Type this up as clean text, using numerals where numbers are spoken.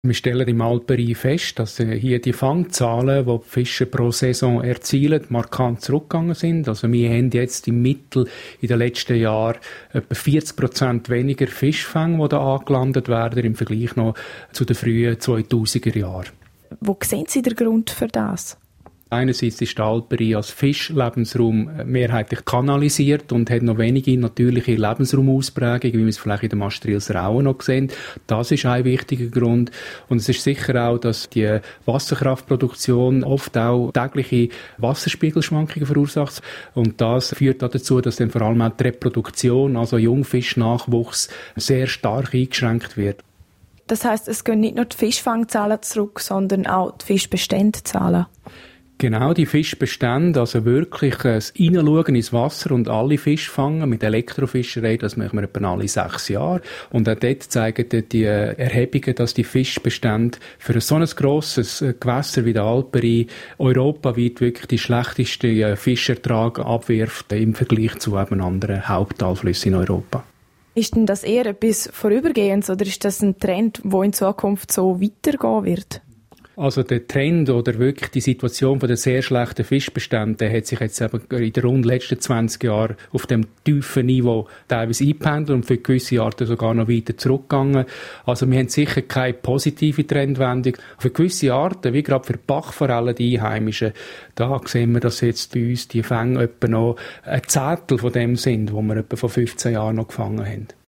Wir stellen im Alpenbereich fest, dass hier die Fangzahlen, die die Fischer pro Saison erzielen, markant zurückgegangen sind. Also wir haben jetzt im Mittel in den letzten Jahren etwa 40% weniger Fischfänge, die da angelandet werden, im Vergleich noch zu den frühen 2000er Jahren. Wo sehen Sie den Grund für das? Einerseits ist der Alpenbereich als Fischlebensraum mehrheitlich kanalisiert und hat noch wenige natürliche Lebensraumausprägungen, wie wir es vielleicht in der Maastrichter Raue noch sehen. Das ist ein wichtiger Grund. Und es ist sicher auch, dass die Wasserkraftproduktion oft auch tägliche Wasserspiegelschwankungen verursacht. Und das führt auch dazu, dass dann vor allem auch die Reproduktion, also Jungfischnachwuchs, sehr stark eingeschränkt wird. Das heisst, es gehen nicht nur die Fischfangzahlen zurück, sondern auch die Fischbeständzahlen. Genau, die Fischbestände, also wirklich das Hineinschauen ins Wasser und alle Fisch fangen mit Elektrofischerei, das machen wir etwa alle 6 Jahre. Und auch dort zeigen die Erhebungen, dass die Fischbestände für so ein grosses Gewässer wie der Alpenrhein europaweit wirklich die schlechteste Fischertrag abwirft im Vergleich zu eben anderen Haupttalflüssen in Europa. Ist denn das eher etwas Vorübergehendes oder ist das ein Trend, der in Zukunft so weitergehen wird? Also der Trend oder wirklich die Situation von den sehr schlechten Fischbeständen, der hat sich jetzt eben in den rund letzten 20 Jahren auf dem tiefen Niveau teilweise eingependelt und für gewisse Arten sogar noch weiter zurückgegangen. Also wir haben sicher keine positive Trendwendung. Für gewisse Arten, wie gerade für Bachforellen, die einheimischen, da sehen wir, dass jetzt bei uns die Fänge etwa noch ein Zehntel von dem sind, wo wir etwa vor 15 Jahren noch gefangen haben.